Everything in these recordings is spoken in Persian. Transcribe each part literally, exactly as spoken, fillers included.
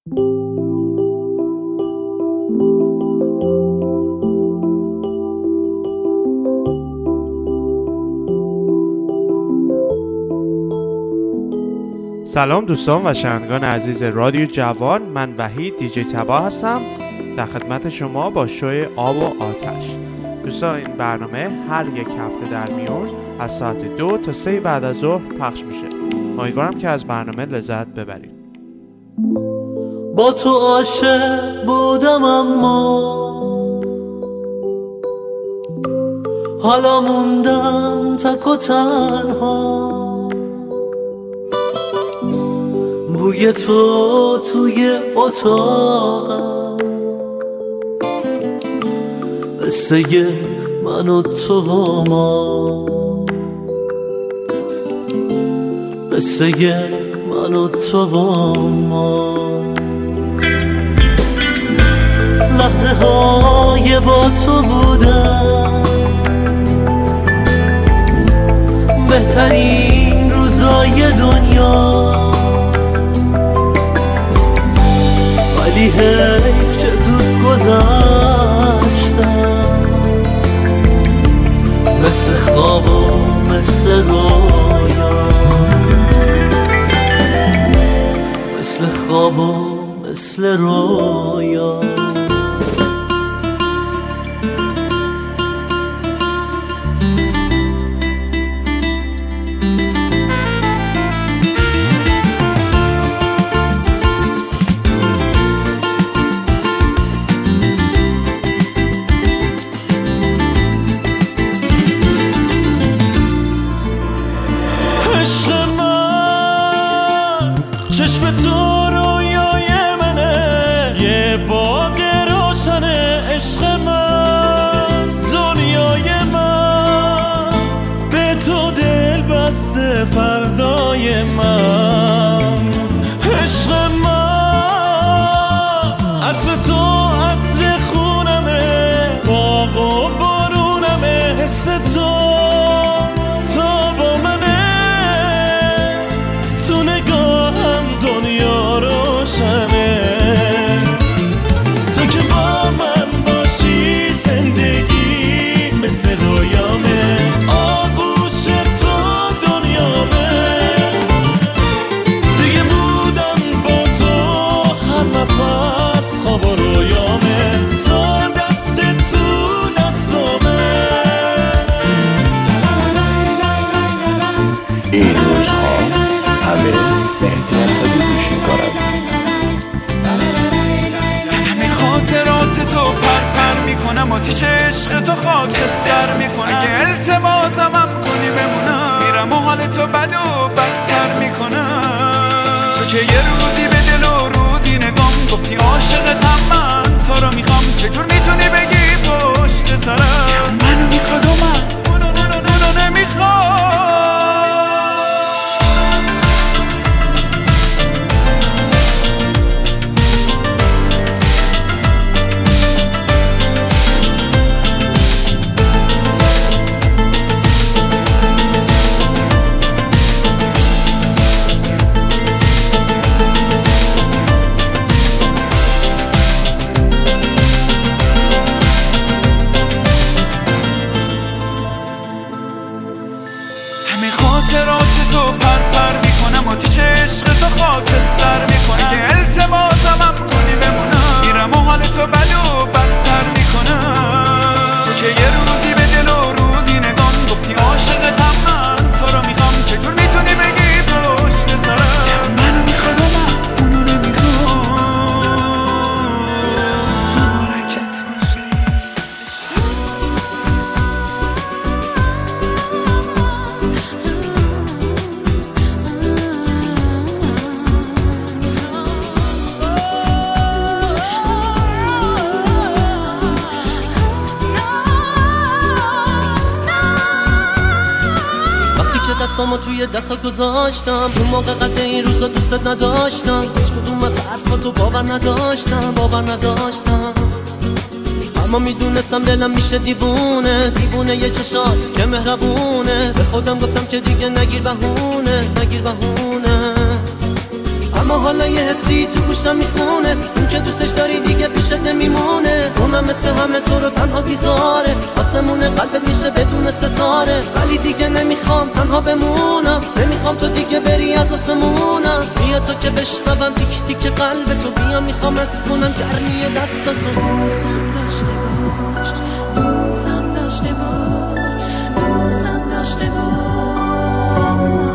سلام دوستان و شنوندگان عزیز رادیو جوان، من وحید دیجی تبا هستم در خدمت شما با شوی آب و آتش. دوستان این برنامه هر یک هفته در میون از ساعت دو تا سه بعد از ظهر پخش میشه. امیدوارم که از برنامه لذت ببرید. با تو عاشق بودم اما حالا موندم تک و تنها، بوی تو توی اتاقم، قصه من و تو و ما، قصه من و تو و ما. لحظه های با تو بودم بهترین روزای دنیا، ولی حیف چه زود گذشتم، مثل خواب و مثل رویا، مثل خواب و مثل رویا. چشم تو رویای منه، یه باغ روشنه عشق من، دنیای من به تو دل بسته، فردای من عشق من. عطر تو عطر خونمه، باغ و بارونمه، حس تو تا با منه، تو نگاهم دنیا روشنه، تو که با من باشی زندگی مثل رویامه، آغوش تو دنیامه، دیگه بودم با تو هر نفس خواب و رویامه، تا دست تو دستامه. این روزها همه مهدی اسدی گوش میکنم. همه خاطرات تو پر پر میکنم، آتیش عشق تو خاکستر میکنم، اگه التماسم هم کنی بمونم، میرم و حال تو بد و بدتر میکنم. تو که یه روزی به دل و روزی نگام گفتی عاشقتم، من تو رو میخوام، چجور میتونی بگی پشت سرم منو میخواد و من اونو اونو اونو نمیخوام. خاطرات تو پر پر میکنم، آتیش عشق تو خاکستر میکنم، اگه التماسم هم کنی بمونم، میرم و حال تو بد و بدتر میکنم. تو که یه روزی به دل و روزی نگام گفتی عاشقتم، من تو رو میخوام، چجور میتونی بگی پشت سرم منو میخواد و من اونو نمیخوام. مبارکت باشه. دستامو توی دستا گذاشتم، اون موقع قد این روزا دوست نداشتم، هیچ کدوم از حرفاتو باور نداشتم، باور نداشتم، اما میدونستم دلم میشه دیوونه، دیوونه یه چشات که مهربونه، به خودم گفتم که دیگه نگیر بهونه، نگیر بهونه، اما حالا یه حسی تو گوشم میخونه، اون که دوستش داری دیگه پیشت نمیمونه. اونم مثل همه تو رو تنها بیزاره، آسمون قلبت میشه بدون ستاره. ولی دیگه نمیخوام تنها بمونم، نمیخوام تو دیگه بری از آسمونم. بیا تو که بشنوم تیک تیک قلب تو، بیا میخوام اسکنم گرمی دستاتو. دوستم داشته باش، دوستم داشته باش، دوستم داشته باش،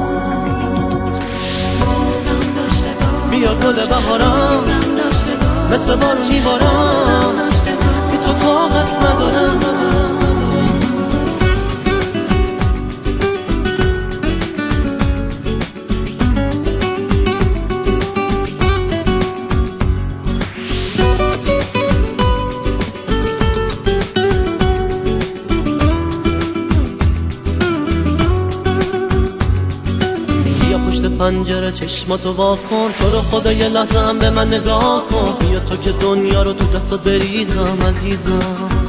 دوستم داشته باش. بیا گل بهارم مثل بارون میبارم، بی تو طاقت ندارم. پنجره چشماتو وا کن، تو رو خدا یه لحظه هم به من نگاه کن. بیا تو که دنیا رو تو دستات بریزم عزیزم.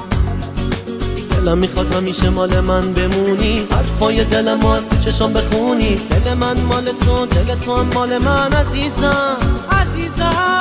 دلم میخواد همیشه مال من بمونی، حرفای دلم رو از تو چشام بخونی. دل من مال تو، دل تو هم مال من عزیزم عزیزم.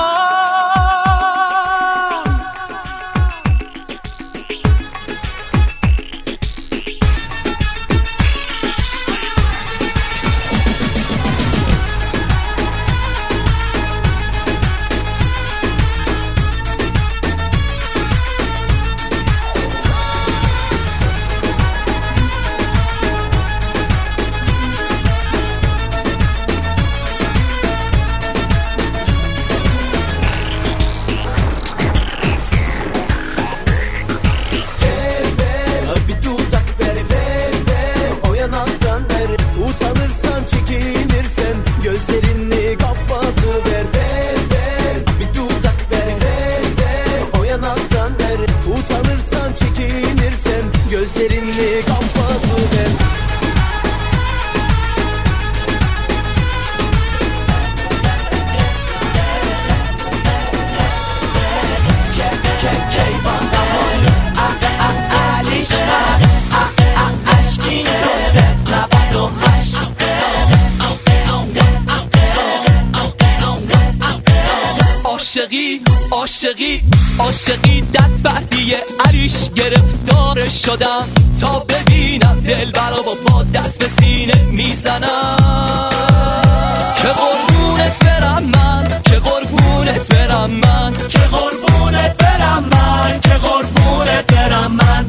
عاشقی عاشقی عاشقی دد بعدیه عریش گرفتار شدم، تا ببینم دل برا با دست به سینه میزنم. که قربونت برم من، که قربونت برم من، که قربونت برم من، که قربونت برم من.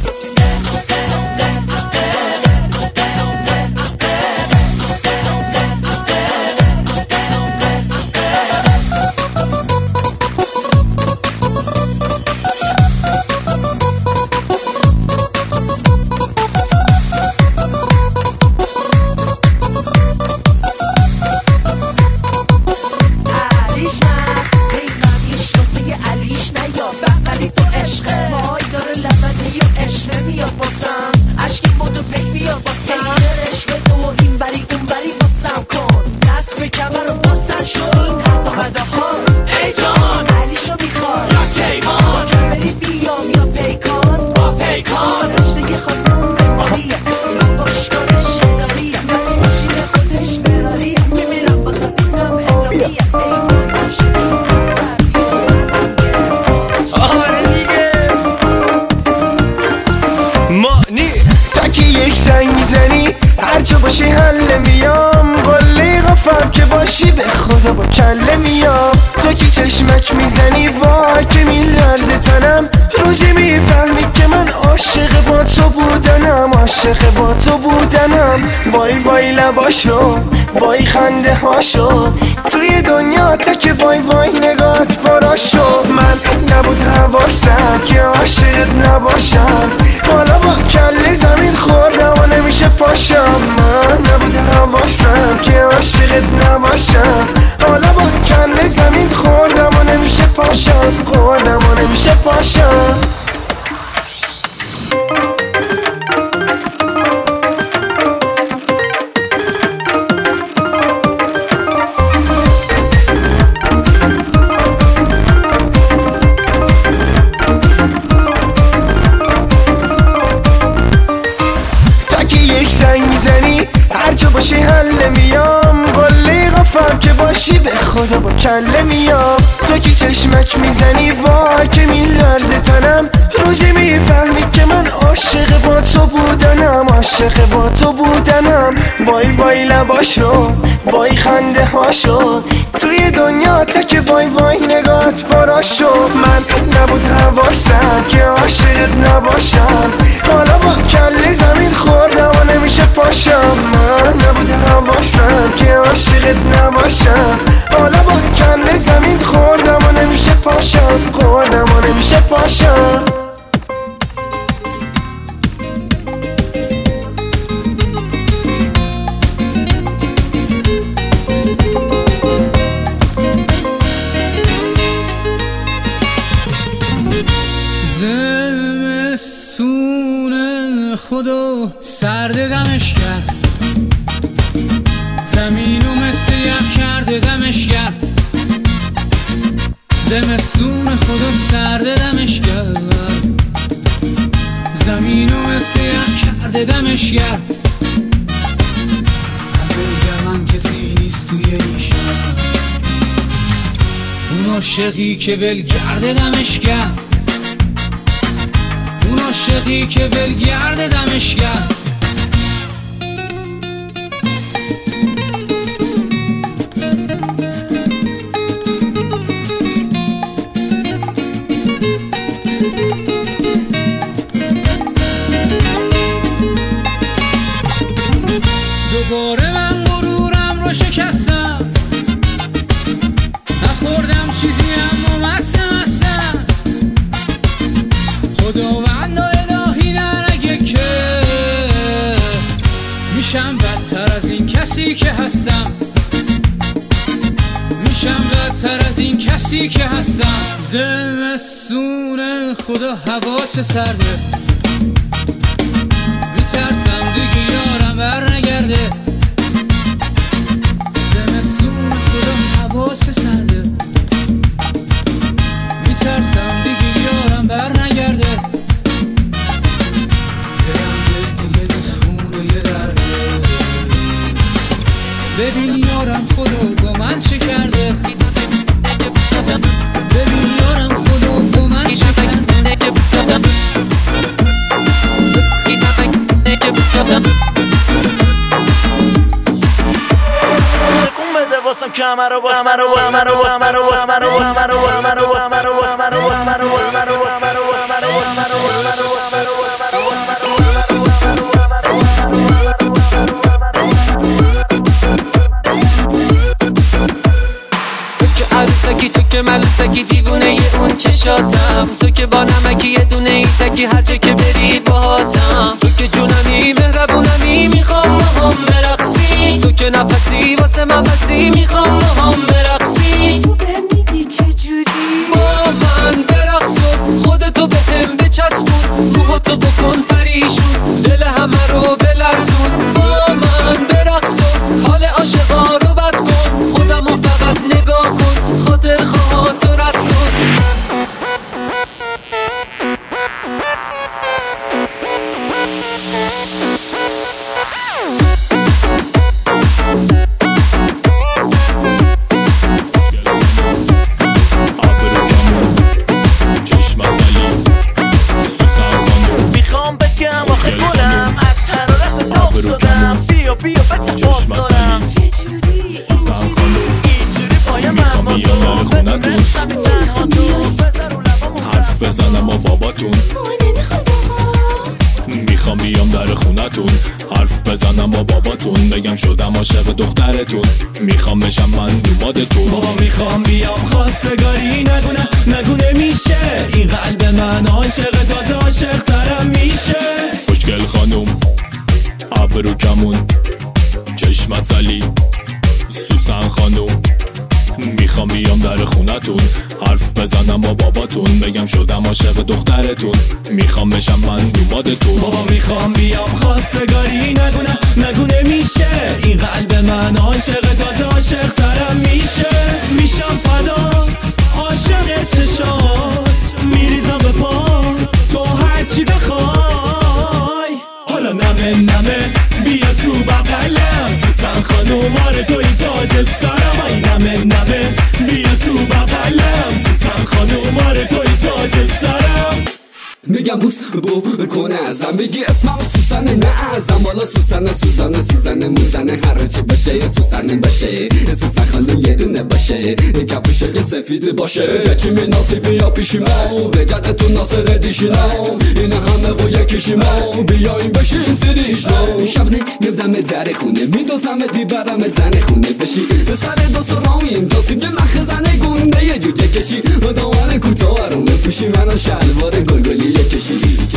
هرچه باشی حل میام، قله غفم که باشی به خدا با کله میام. تو که چشمک میزنی وای که میلرزه تنم، روزی میفهمی که من عاشق با تو بودنم، عاشق با تو بودنم. وای وای لباشو، وای خنده هاشو، توی دنیا تک وای وای نگات فراشو. من نبود حواسم که عاشقت نباشم، حالا با کله زمین خوردم و نمیشه پاشم. من نبود حواسم که عاشقت نباشم، حالا با کله زمین خوردم و نمیشه پاشم، خوردم و نمیشه پاشم. هرچه باشی حل میام، قله غفم که باشی به خدا با کله میام. تو که چشمک میزنی وای که میلرزه تنم، روزی میفهمی که من عاشق با تو بودنم، عاشق با تو بودنم. وای وای لباشو، وای خنده هاشو، توی دنیا تک وای وای نگات فراشو. من نبود حواسم که عاشقت نباشم، حالا با کله زمین خوردم و نمیشه پاشم. من نبود حواسم که عاشقت نباشم، حالا با کله زمین خوردم و نمیشه پاشم، خوردم و نمیشه پاشم. زمستون خدا سرد دمش کرد، زمینو مثل یخ کرده دمش کرد. زمستون خدا سرد دمش کرد، زمینو مثل یخ کرده دمش کرد. بگم من کسی نیست توی این شهر، اون عاشقی که ولگرد دمش کرد، اون عاشقی که ولگرد دمش کرد. دوباره من غرورم رو شکستم، نخوردم چیزی اما مستم مستم. خداوند و الهی ننگه که میشم بدتر از این کسی که هستم، میشم بدتر از این کسی که هستم. زمستون خدا هوا چه سرده، میترسم دیگه یارم بر نگرده. زمستون خدا هوا چه سرده، میترسم دیگه یارم بر نگرده. دلم دل دیگه دست خونه یه درده، ببین یارم خدا با من چه کرده، ببین یارم خدا با من چه کرده. کمرو با کمرو با کمرو با کمرو با کمرو با کمرو با کمرو با کمرو با کمرو با کمرو با کمرو با کمرو با کمرو عروسکی تو که ملوسکی دیوونه ی اون چشاتم، تو که با نمکی یه دونه ای تکی هر جا که بری باهاتم. تو که جونمی مهربونمی میخوام با هم برقصی، تو که نفسی واسه من بسی میخوام با هم برقصی. تو بهم میگی چجوری با من برقص و خودتو بهم بچسبون، روحاتو بکن پریشون، دل همه رو بلرزون. با من برقص و حال عاشقا رو بد کن، خودمو فقط نگاه کن، خاطر خواهاتو رد کن. میخوام بگم آخه گلم از حرارت داغ شدم، بیا بیا بچه باز دارم اینجوری پایم هم با تو بدونستم تنها تو بذار رو لبامو حرف بزنم با باباتون، میخوام بیام در خونتون حرف بزنم با باباتون، بگم شدم عاشق دخترتون، میخوام بشم من دومادتون. بابا میخوام بیام خواستگاری، نگونه نگونه میشه این قلب من عاشق تازه عاشق ترم میشه. خوشگل خانوم ابرو کمون چشم عسلی سوسن خانوم، میخوام بیام در خونتون حرف بزنم با باباتون، بگم شدم عاشق دخترتون، میخوام بشم من دومادتون. بابا میخوام بیام خواستگاری، نگونه نگونه میشه این قلب من عاشق تازه عاشق ترم میشه. میشم فدات عاشق چشات، میریزم به پا تو هرچی بخوای. حالا نمه نمه بیا تو بغلم، سوسن خانوم آره توی تاج سرم. ای نمه نمه بیا تو بغلم سوسن خانوم آره توی تاج سرم میگم بوس بو کنه ازم بگی اسمم سوسنه نه ازم والا سوسنه سوسنه سوسنه موزنه هر چی باشه یه سوسنه باشه سوسن خانوم یه دونه باشه کفوشه یه سفید باشه چی می ناصیبی یا پیشی ما بجده تو ناصر دیشینا این همه و یکیشی ما بیایم بشین سیریش ما شبنه میبدم در خونه میدوزم بیبرم زن خونه بشی به سر دو سرامین دوسیم یه مخزنه گونده یه جوجه کشی و دامن کوتاه رو بپوشی منو شلوار گلگلی کشی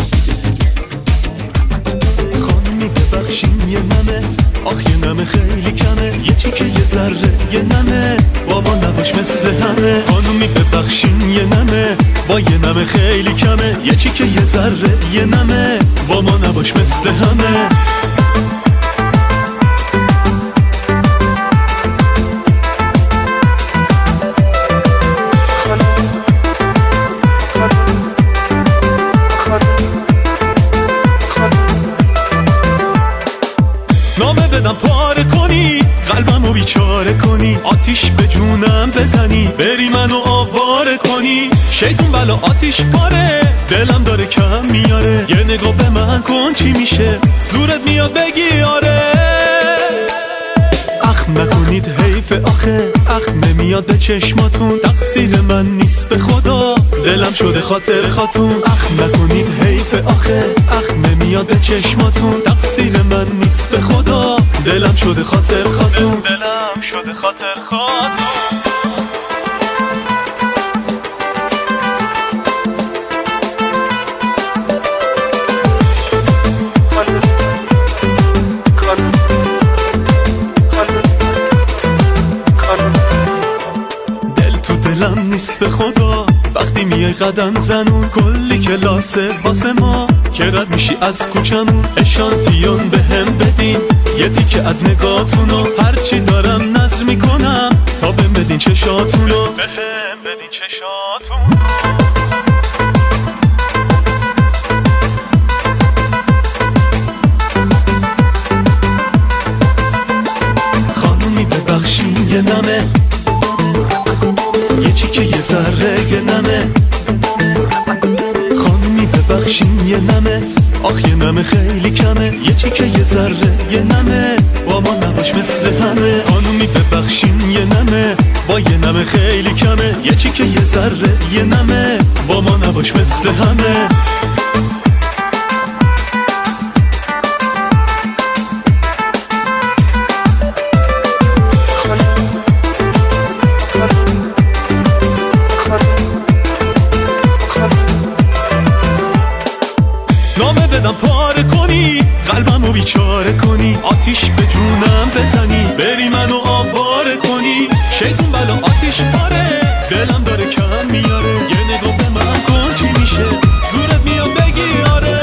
خانمی ببخشین یه نمه آخ یه نمه خیلی کمه یه چیکه یه ذره یه نمه بابا نباش مثل همه خانمی ببخشین یه نمه با یه نمه خیلی کمه یه چیکه یه ذره یه نمه بابا نباش مثل همه پاره کنی قلبمو بیچاره کنی آتیش به جونم بزنی بری منو آواره کنی شیطون بلا آتیش پاره دلم داره کم میاره یه نگاه به من کن چی میشه زورت میاد بگی آره اخ نکنید حیف آخه اخ نمیاد به چشماتون تقصیر من نیست به خدا دلم شده خاطر خاتون اخ نکنید حیف آخه اخ نمیاد به چشماتون تقصیر من نیست به خدا دلم شده خاطر خاتون دلم شده خاطر خاتون نیست به خدا وقتی میای قدم زنون کلی کلاسه واسه ما که رد میشی از کوچمون اشانتیون به هم بدین یه تیکه از نگاتونو هرچی دارم نظر میکنم تا بهم بدین چشاتونو به هم بدین چشاتون خانومی ببخشین یه نمه یه چیکه یه ذره یه نمه خانومی ببخشین یه نمه آخ یه نمه خیلی کمه یه چیکه یه ذره یه نمه با ما نباش مثل همه خانومی ببخشین یه نمه با یه نمه خیلی کمه یه چیکه یه ذره یه نمه با ما نباش مثل همه پاره کنی قلبمو بیچاره کنی آتیش به جونم بزنی بری منو آواره کنی شیطون بلا آتیش پاره دلم داره کم میاره یه نگاه به من کن چی میشه زورت میاد بگی آره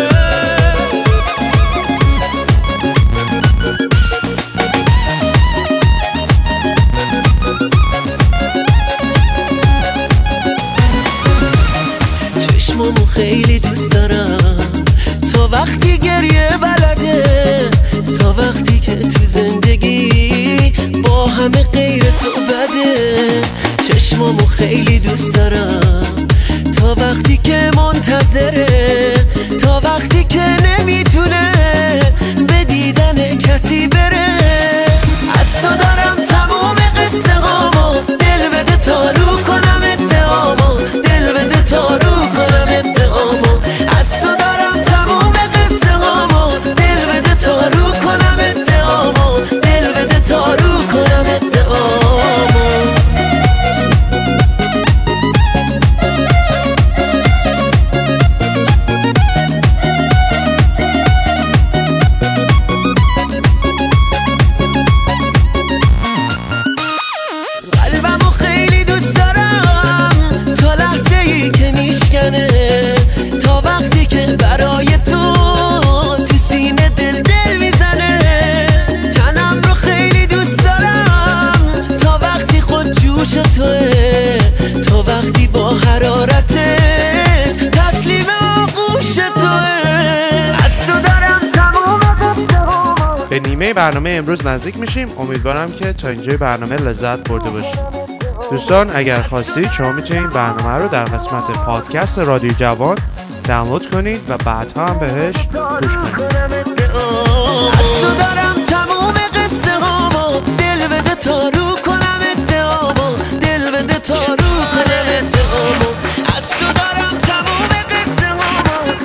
چشمامو خیلی دوست دارم تا وقتی گریه بلده تا وقتی که تو زندگی با همه غیر تو بده چشمامو خیلی دوست دارم تا وقتی که منتظره تا وقتی که نمیتونه به دیدن کسی بره از تو دارم تموم قصه هامو دل بده تا رو کنم ادعامو دل بده تا رو کنم ادعامو از تو دارم تموم قصه هامو دل بده تا رو کنم ادعامو دل بده تا رو کنم ادعامو قلبمو خیلی دوست دارم تا لحظه ای که میشکنه تا وقتی که برای تو تو سینه دل دل میزنه تنم رو خیلی دوست دارم تا وقتی خود جوش توه تا وقتی با حرارتش تسلیم آغوش توه از تو دارم تموم قصه به نیمه برنامه امروز نزدیک میشیم. امیدوارم که تا اینجای برنامه لذت برده باشید. دوستان اگر خواستید شما میتونید برنامه رو در قسمت پادکست رادیو جوان دانلود کنید و بعدها هم بهش گوش کنید. از تو دارم تموم قصه هامو، دل بده تا رو کنم اتهامو، دل بده تا رو کنم اتهامو. از تو دارم تموم قصه هامو.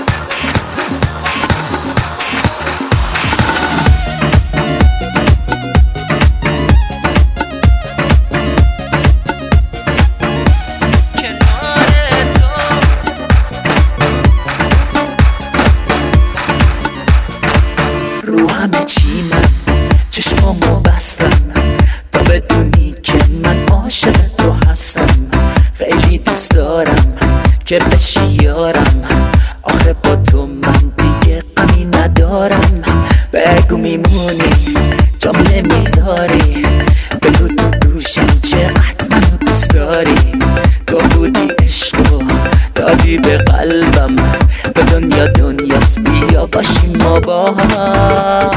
رو همه چی من چشمامو بستم تا بدونی که من عاشق تو هستم. خیلی دوست دارم که بشی یارم، آخه با تو من دیگه غمی ندارم. بگو میمونی جام نمیذاری، بگو تو گوشم چقدر منو دوست داری. تو بودی عشقو دادی به قلبم، تو دنیا دنیاست بیا باشیم ما با هم.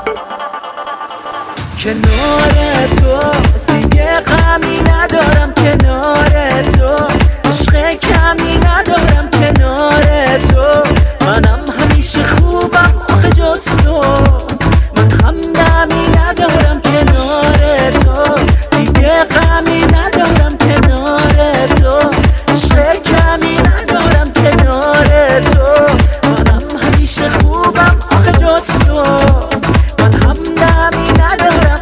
کنار تو دیگه غمی ندارم، کنار تو عشق کمی ندارم، کنار تو منم همیشه خوبم آخه جز تو. من هم دمی ندارم کنار تو، دیگه غمی ندارم کنار تو، عشق کمی ندارم کنار تو. منم همیشه خوبم آخه جز تو، من هم دمی ندارم.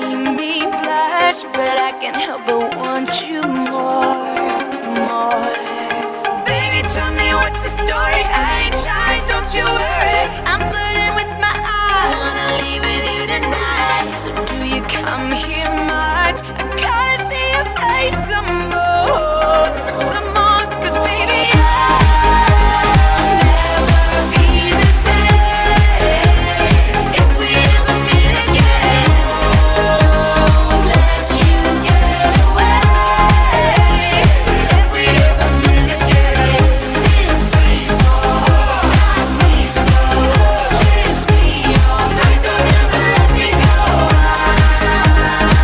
see me blush, but I can't help but want you more, more. Baby, tell me what's the story. I ain't shy, don't you worry. I'm flirting with my eyes, wanna leave with you tonight. So do you come here much? I gotta see your face some more, some more. 'Cause baby, I'll never be the same if we ever meet again. Won't let you get away if we ever meet again. This way falls, I need some. Kiss me all night, don't ever let me go.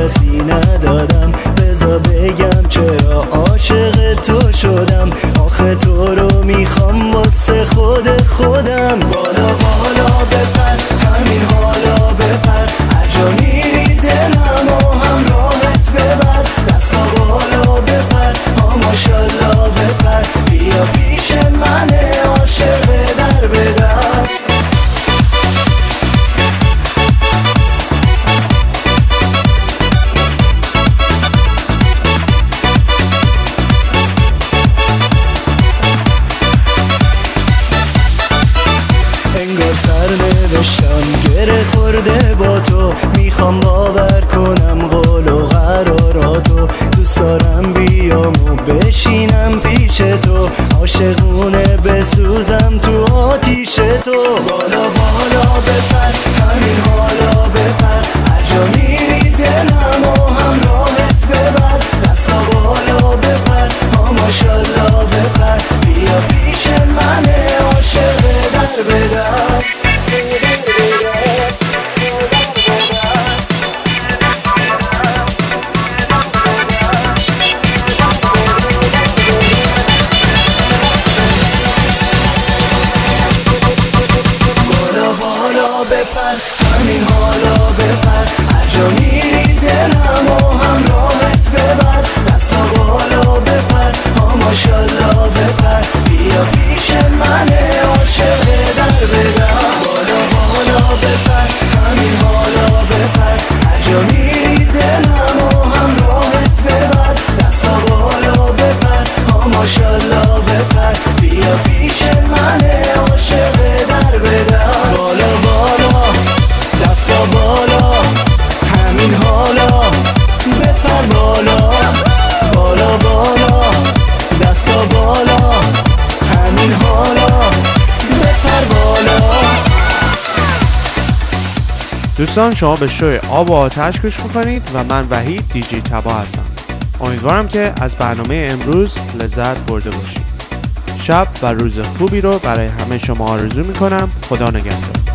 کسی ندادم، بذار بگم چرا عاشق تو شدم. آخه تو رو میخوام واسه خود خودم. بالا بالا بپر همین حالا بپر، هر جا میری دلم و همراهت ببر. دستا بالا بپر ها ماشالله بپر، بیا پیش من عاشق در بدر. انگار سر نوشتم گره خورده با تو، میخوام باور کنم قول و قراراتو. دوست دارم بیام و بشینم پیش تو، عاشقونه بسوزم تو آتیش تو. بالا بالا بپر همین حالا بپر، هر جا میری دلم و همراهت ببر. دستا بالا بپر ها ماشالله بپر، بیا پیش من عاشق در بدر. بپر همین حالا بپر، هر جا میری دلم و همراهت ببر. دستا بالا بپر ها ماشالله بپر، بیا پیش من عاشق در بدر. بالا بالا بپر همین حالا بپر، هر جا میری دلم و همراهت ببر. دستا بالا بپر ها ماشالله بپر، بیا پیش من عاشق در بدر. بالا بالا دستا بالا همین حالا بپر، بالا بالا بالا دستا بالا همین حالا بپر بالا. دوستان شما به شوی آب و آتش گوش میکنید و من وحید دیجی تبا هستم. امیدوارم که از برنامه امروز لذت برده باشید. شب و روز خوبی رو برای همه شما آرزو میکنم. خدا نگهدار.